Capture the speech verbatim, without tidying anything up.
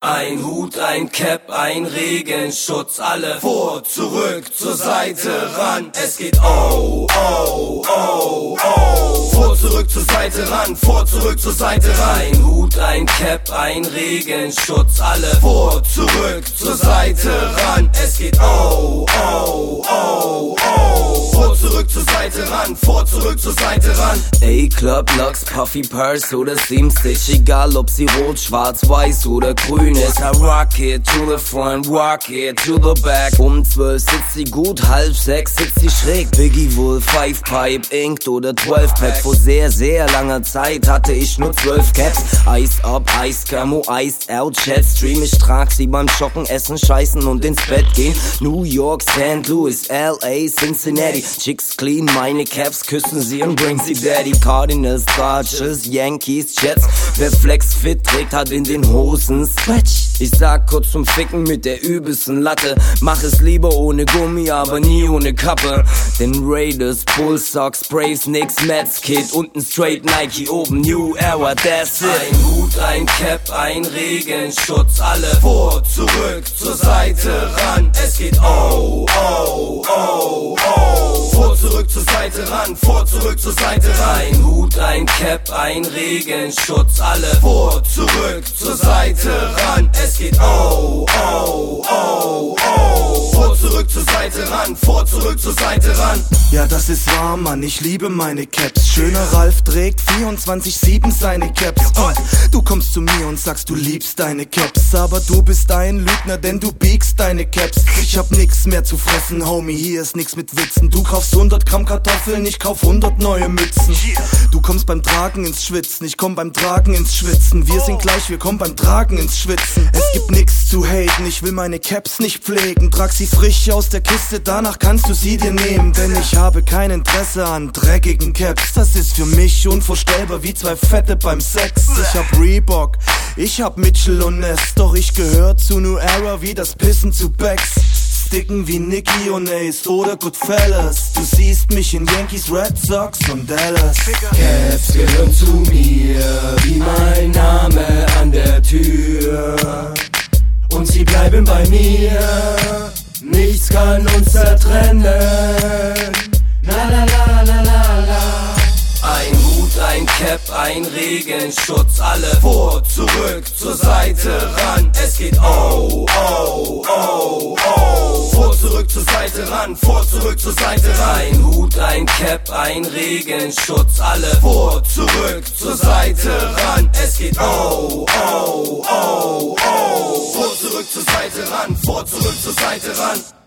Ein Hut, ein Cap, ein Regenschutz, alle vor, zurück, zur Seite, ran. Es geht oh, oh, oh, oh. Vor, zurück, zur Seite, ran, vor, zurück, zur Seite, ran. Ein Hut, ein Cap, ein Regenschutz, alle vor, zurück, zur Seite, ran. Es geht oh, oh, oh, oh. Vor, zurück, zur Seite, ran, vor, zurück, zur Seite, ran. Ey, Club, Lux, Puffy, Purse oder Seam Stitch, egal ob sie rot, schwarz, weiß oder grün ist. I rock it to the front, rock it to the back. Um zwölf sitzt sie gut, halb sechs sitzt sie schräg. Biggie Wolf, Five Pipe, Inked oder zwölf Pack. Vor sehr, sehr langer Zeit hatte ich nur zwölf Caps. Ice up, Ice Camo, Iced out, Jetstream. Ich trag sie beim Schocken, Essen, Scheißen und ins Bett gehen. New York, Saint Louis, L A, Cincinnati. Chicks clean meine Caps, küssen sie und bring sie Daddy. Cardinals, Dodgers, Yankees, Jets. Wer Flex fit trägt, hat in den Hosen Stretch. Ich sag kurz zum Ficken mit der übelsten Latte. Mach es lieber ohne Gummi, aber nie ohne Kappe. Denn Raiders, Bullsocks, Braves, Knicks, Mets, Kid. Unten straight Nike, oben New Era, that's it. Ein Hut, ein Cap, ein Regenschutz, alle vor, zurück, zur Seite, ran. Es geht oh, oh, oh, oh. Vor, zurück, zur Seite, ran, vor, zurück, zur Seite, ran. Ein Hut, ein Cap, ein Regenschutz, alle vor, zurück, zur Seite, ran. Es geht oh, oh, oh, oh. Vor, zurück, zur Seite, ran, vor, zurück, zur Seite, ran. Ja, das ist wahr, Mann, ich liebe meine Caps. Schöner Ralf trägt vierundzwanzig sieben seine Caps. Oh, du kommst zu mir und sagst, du liebst deine Caps. Aber du bist ein Lügner, denn du biegst deine Caps. Ich hab nix mehr zu fressen, Homie, hier ist nix mit Witzen. Du kaufst hundert Gramm Kartoffeln, ich kauf hundert neue Mützen. Du kommst beim Tragen ins Schwitzen, ich komm beim Tragen ins Schwitzen. Wir sind gleich, wir kommen beim Tragen ins Schwitzen. Es gibt nix zu haten, ich will meine Caps nicht pflegen. Trag sie frisch aus der Kiste, danach kannst du sie dir nehmen. Denn ich habe kein Interesse an dreckigen Caps. Das ist für mich unvorstellbar wie zwei Fette beim Sex. Ich hab Reebok, ich hab Mitchell und Ness. Doch ich gehör zu New Era wie das Pissen zu Becks. Sticken wie Nicky und Ace oder Goodfellas. Du siehst mich in Yankees, Red Sox und Dallas. Caps gehören zu mir, wie mein Name an der Tür. Und sie bleiben bei mir, nichts kann uns zertrennen. La la la la la la. Ein Hut, ein Cap, ein Regenschutz, alle vor, zurück, zur Seite, ran. Es geht oh, oh, oh, oh. Vor, zurück, zur Seite, ran, vor, zurück, zur Seite, ran. Ein Hut, ein Cap, ein Regenschutz, alle vor, zurück, zur Seite, ran. Es geht oh, oh, oh, oh. Vor, zurück, zur Seite, ran, vor, zurück, zur Seite, ran.